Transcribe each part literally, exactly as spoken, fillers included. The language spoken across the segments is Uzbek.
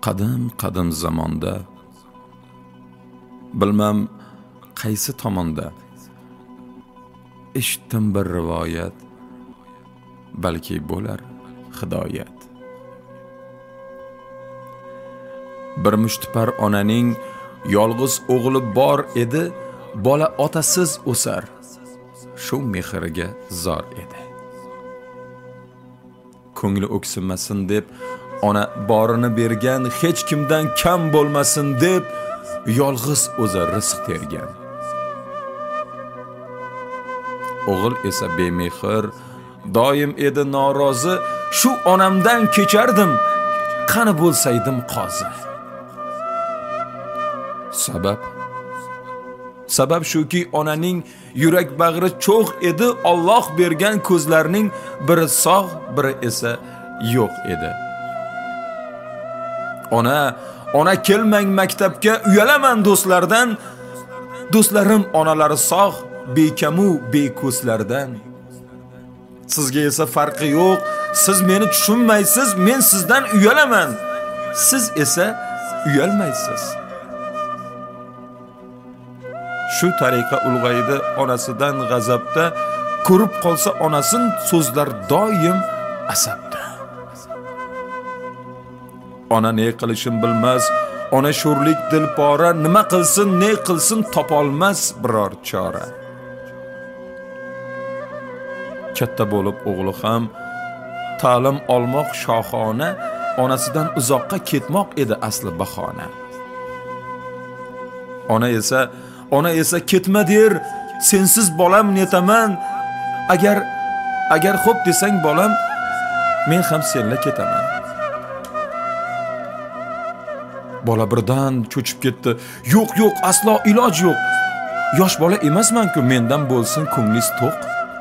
qadim qadim zamonda, bilmam qaysi tomonda, eshitdim bir rivoyat, balki bo'lar hidoyat. Bir mushtipar onaning yolg'iz o'g'li bor edi, bola otasiz o'sar, shu mehriga zor edi. Ko'ngli o'ksinmasin deb ona borini bergan, hech kimdan kam bo'lmasin deb yolg'iz o'zi rizq tergan. O'g'il esa bemehr, doim edi norozi, shu onamdan kechardim, qani bo'lsaydim qozi. Sabab Sabab shuki onaning yurak bag'ri cho'g' edi, Alloh bergan ko'zlarning biri sog', biri esa yo'q edi. Ona, ona kelmang maktabga, uyalaman do'stlardan. Do'stlarim onalari sog', bekamu beko'slardan. Sizga esa farqi yo'q, siz meni tushunmaysiz, men sizdan uyalaman. Siz esa uyalmaysiz. Shu tariqa ulg'aydi onasidan g'azabda, ko'rib qolsa onasin so'zlar doim asabda. Ona ne qilishim bilmas, ona sho'rlik dilpora, nima qilsin, ne qilsin topolmas biror chora. Katta bo'lib o'g'li ham ta'lim olmoq shohona, onasidan uzoqqa ketmoq edi asli bahona. Ona esa Ona esa ketma der, sensiz bolam netaman. Agar agar xo'p desang bolam, men ham senla ketaman. Bola birdan cho'chib ketdi. Yo'q, yo'q, aslo iloj yo'q. Yosh bola emasman-ku, mendan bo'lsin ko'nglingiz to'q.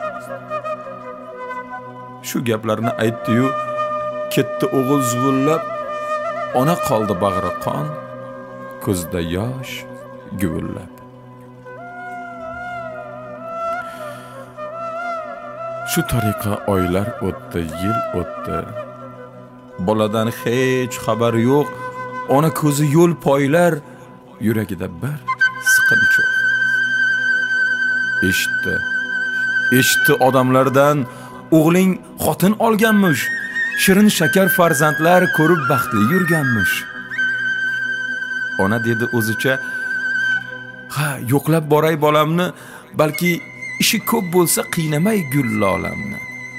Shu gaplarni aytdi-yu, ketdi o'g'il zuvullab, ona qoldi bag'ri qon, ko'zda yosh guvullab. Shu tariqa oylar o'tdi, yil o'tdi. Boladan hech xabar yo'q, ona ko'zi yo'l poylar, yuragida bir siqinchoq. Eshitdi, eshitdi odamlardan, o'g'ling xotin olganmish, shirin shakar farzandlar ko'rib baxtli yurganmish. Ona dedi o'zicha, ha, yo'qlab boray bolamni, balki ishi ko'p bo'lsa qiynamay gullolamni.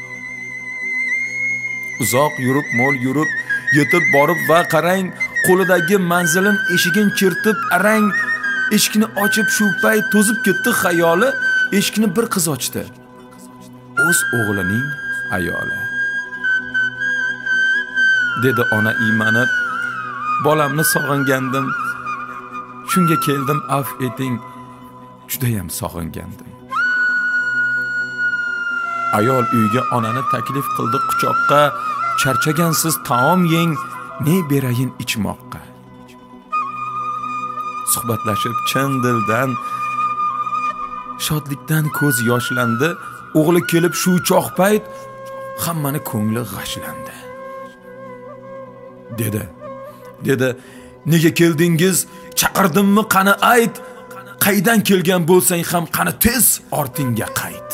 Uzoq yurib, mo'l yurib, yetib borib va qarang, qo'lidagi manzilin eshigin chertib arang, eshikni ochib shu payt to'zib ketdi xayoli, eshikni bir qiz ochdi. O'z o'g'lining ayoli. Dedi ona iymanib, bolamni sog'ingandim, shunga keldim, afv eting, juda ham sog'ingandim. Ayol uyga onani taklif qildi quchoqqa, charchagansiz taom yeng, ne berayin ichmoqqa. Suhbatlashib chin dildan, shodlikdan ko'z yoshlandi, o'g'li kelib shu choq payt hammani ko'ngli g'ashlandi. Dedi, dedi, nega keldingiz, chaqirdimmi, qani ayt, qaydan kelgan bo'lsang ham qani tez ortingga qayt.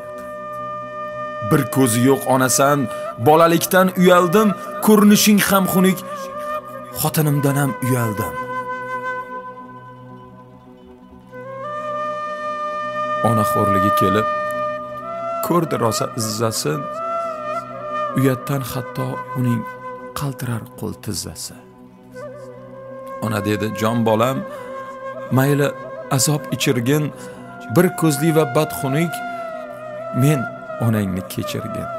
Bir ko'zi yo'q onasan, bolalikdan uyaldim, ko'rinishing ham xunuk, xotinimdan ham uyaldim. Ona xo'rligi kelib, ko'rdi rosa izzasin, uyatdan hatto uning qaltirar qo'l tizzasi. Ona dedi, jon bolam, mayli azob ichirgin, bir ko'zli va badxunuk, men onangni kechirgin.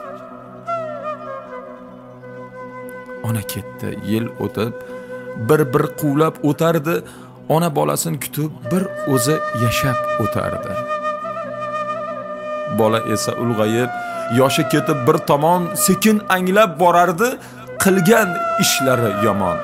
Ona ketdi, yil o'tib, bir-bir quvlab o'tardi, ona bolasini kutib bir o'zi yashab o'tardi. Bola esa ulg'ayib, yoshi ketib bir tomon sekin anglab borardi, qilgan ishlari yomon.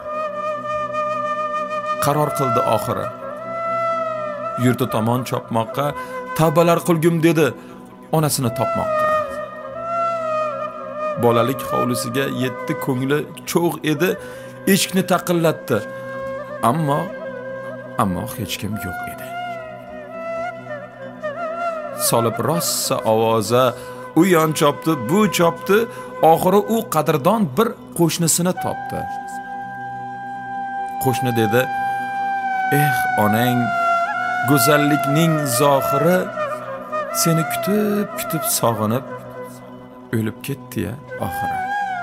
Qaror qildi oxiri. Yurti tomon chopmoqqa, tavbalar qilgum dedi, onasini topmoqqa. Bolalik hovlisiga yetdi, ko'ngli cho'g' edi, eshikni taqillatdi. Ammo ammo hech kim yo'q edi. Solib rossa ovoza u yon chopdi, bu chopdi, oxiri u qadrdon bir qo'shnisini topdi. Qo'shni dedi: "Eh, onang, go'zallikning zohiri seni kutib, kutib sog'inib o'lib ketdi-ya oxiri.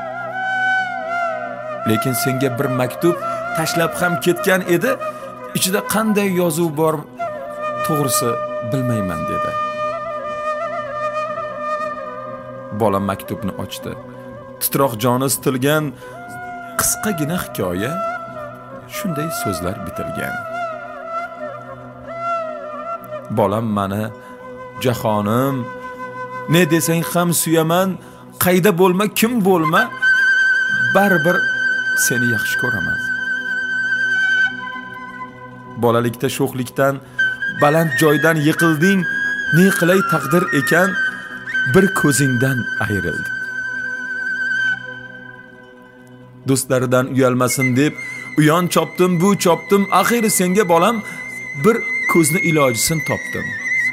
Lekin senga bir maktub tashlab ham ketgan edi, ichida qanday yozuv bor, to'g'risi bilmayman" dedi. Bola maktubni ochdi. Titroq joni sitilgan qisqagina hikoya shunday so'zlar bitilgan. Bolam mani jahonim, ne desang ham suyaman, qayda bo'lma, kim bo'lma, baribir seni yaxshi ko'raman. Bolalikda sho'xlikdan baland joydan yiqilding, ne qilay taqdir ekan, bir ko'zingdan ayrildi. Do'stlaridan uyalmasin deb uyon chopdim, bu chopdim, axiri senga bolam bir ko'zni ilojisin topdim.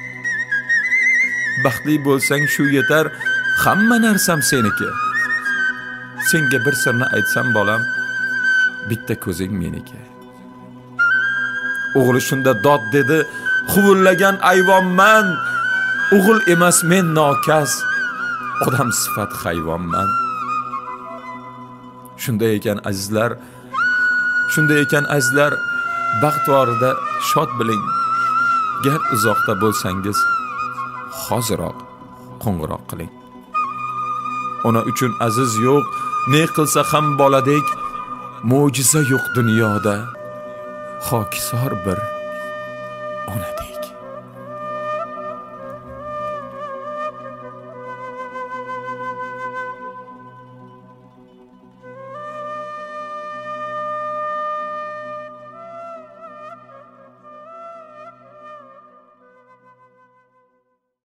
Baxtli bo'lsang shu yetar, hamma narsam seniki. Senga bir sirni aytsam bolam, bitta ko'zing meniki. O'g'li shunda dod dedi, huvullagan ayvonman. O'g'il emas men nokas, odam sifat hayvonman. Shunday ekan azizlar, shunday ekan azizlar, baxt vorida shod biling. Gar uzoqda bo'lsangiz, hoziroq qo'ng'iroq qiling. Ona uchun aziz yo'q, ne qilsa ham boladek, mo'jiza yo'q dunyoda, xokisor bir onadek.